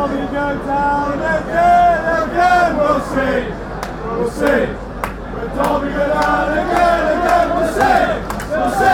we go down again, we'll see. We'll see. When Derby go down again, we'll see. We'll see.